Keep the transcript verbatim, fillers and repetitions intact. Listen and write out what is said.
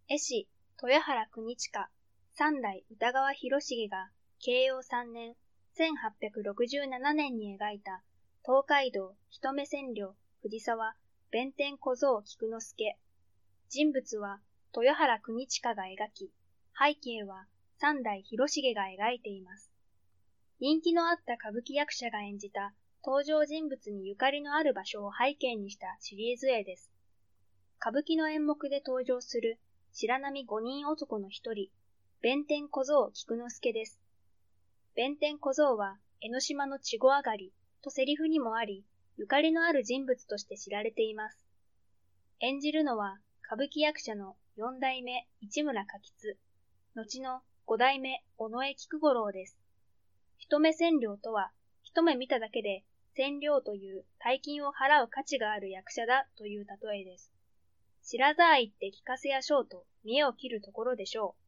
絵師、豊原国親、三代歌川広重が慶応三年、せんはっぴゃくろくじゅうななねんに描いた東海道一目千両藤沢弁天小僧菊之助。人物は豊原国親が描き、背景は三代広重が描いています。人気のあった歌舞伎役者が演じた登場人物にゆかりのある場所を背景にしたシリーズ絵です。歌舞伎の演目で登場する白波五人男の一人、弁天小僧菊之助です。弁天小僧は江ノ島の稚児上がりとセリフにもあり、ゆかりのある人物として知られています。演じるのは歌舞伎役者の四代目市村柿津、後の五代目尾上菊五郎です。一目千両とは、一目見ただけで千両という大金を払う価値がある役者だという例えです。知らざあ言って聞かせやしょうと見栄を切るところでしょう。